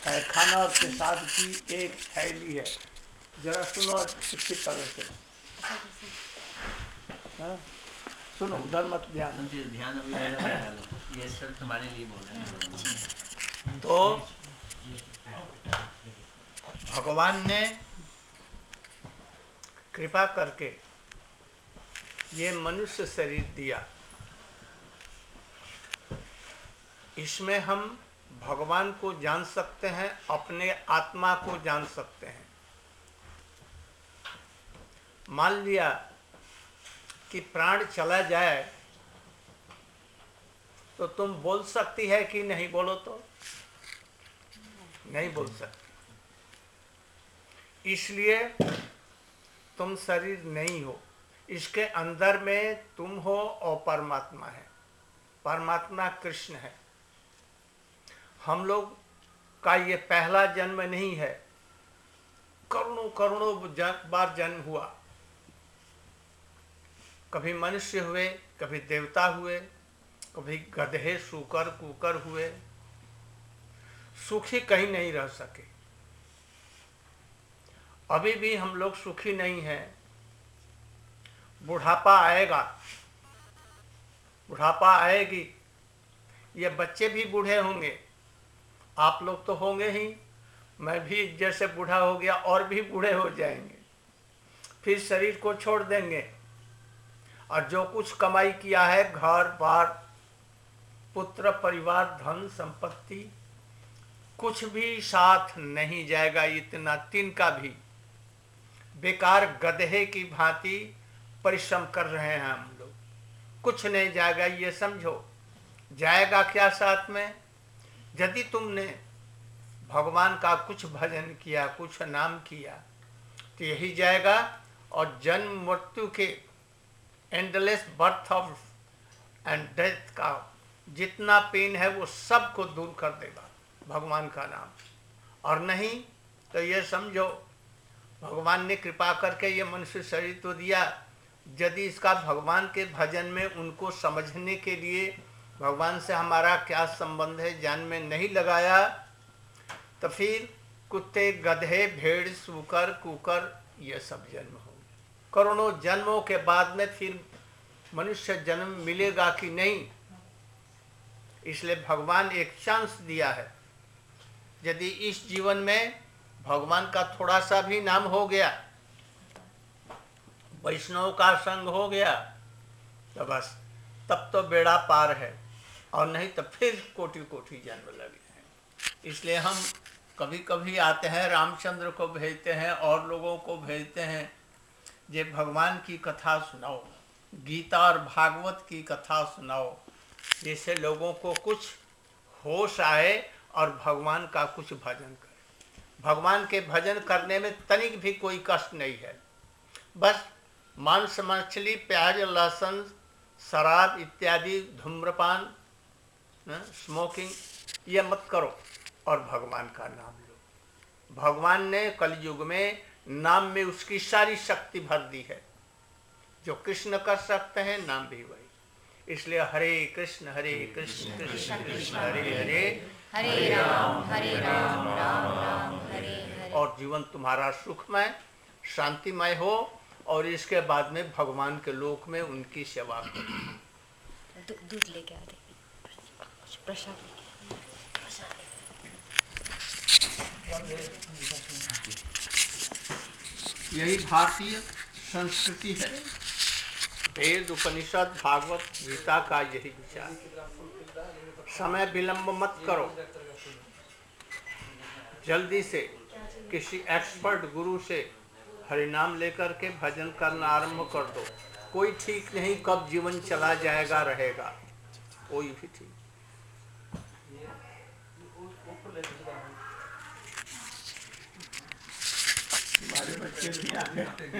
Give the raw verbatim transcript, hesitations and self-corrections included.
है, खाना और पेशाब की एक थैली है। जरा सुनो अच्छी तरह से, हाँ? सुनो, उधर मत ध्यान ध्यान अभी ये सब तुम्हारे लिए बोल रहे हैं। तो भगवान ने कृपा करके ये मनुष्य शरीर दिया। इसमें हम भगवान को जान सकते हैं, अपने आत्मा को जान सकते हैं। मान लिया कि प्राण चला जाए तो तुम बोल सकती है कि नहीं? बोलो तो नहीं बोल सकती। इसलिए तुम शरीर नहीं हो, इसके अंदर में तुम हो और परमात्मा है। परमात्मा कृष्ण है। हम लोग का ये पहला जन्म नहीं है, करोड़ों करोड़ों बार जन्म हुआ। कभी मनुष्य हुए, कभी देवता हुए, कभी गधे सूकर कुकर हुए, सुखी कहीं नहीं रह सके। अभी भी हम लोग सुखी नहीं हैं। बुढ़ापा आएगा, बुढ़ापा आएगी, ये बच्चे भी बूढ़े होंगे, आप लोग तो होंगे ही, मैं भी जैसे बूढ़ा हो गया और भी बूढ़े हो जाएंगे। फिर शरीर को छोड़ देंगे और जो कुछ कमाई किया है, घर बार, पुत्र परिवार, धन संपत्ति, कुछ भी साथ नहीं जाएगा। इतना तिनका भी बेकार गधे की भांति परिश्रम कर रहे हैं हम लोग, कुछ नहीं जाएगा। ये समझो, जाएगा क्या साथ में? यदि तुमने भगवान का कुछ भजन किया, कुछ नाम किया, तो यही जाएगा। और जन्म मृत्यु के endless birth of and death का जितना पेन है वो सब को दूर कर देगा भगवान का नाम। और नहीं तो ये समझो, भगवान ने कृपा करके ये मनुष्य शरीर तो दिया, यदि इसका भगवान के भजन में उनको समझने के लिए भगवान से हमारा क्या संबंध है जान में नहीं लगाया, तो फिर कुत्ते गधे भेड़ सूकर कुकर ये सब जन्म होंगे। करोड़ों जन्मों के बाद में फिर मनुष्य जन्म मिलेगा कि नहीं? इसलिए भगवान एक चांस दिया है। यदि इस जीवन में भगवान का थोड़ा सा भी नाम हो गया, वैष्णव का संग हो गया, तो बस तब तो बेड़ा पार है। और नहीं तो फिर कोटि कोटि जन्म लगे हैं। इसलिए हम कभी कभी आते हैं, रामचंद्र को भेजते हैं और लोगों को भेजते हैं, जे भगवान की कथा सुनाओ, गीता और भागवत की कथा सुनाओ, जिससे लोगों को कुछ होश आए और भगवान का कुछ भजन करें। भगवान के भजन करने में तनिक भी कोई कष्ट नहीं है। बस मांस मछली प्याज लहसुन शराब इत्यादि धूम्रपान स्मोकिंग ये मत करो और भगवान का नाम लो। भगवान ने कलयुग में नाम में उसकी सारी शक्ति भर दी है। जो कृष्ण कर सकते हैं, नाम भी वही। इसलिए हरे कृष्ण हरे कृष्ण कृष्ण कृष्ण हरे हरे, हरे राम हरे राम राम राम हरे हरे। और जीवन तुम्हारा सुखमय शांतिमय हो। और इसके बाद में भगवान के लोक में उनकी सेवा करो। दूध लेके आ दे, प्रसाद यही भारतीय संस्कृति है। वेद उपनिषद भागवत गीता का यही विचार। समय विलंब मत करो, जल्दी से किसी एक्सपर्ट गुरु से हरिनाम लेकर के भजन करना आरंभ कर दो। कोई ठीक नहीं कब जीवन चला जाएगा रहेगा, कोई भी ठीक। हमारे बच्चे भी आ गए।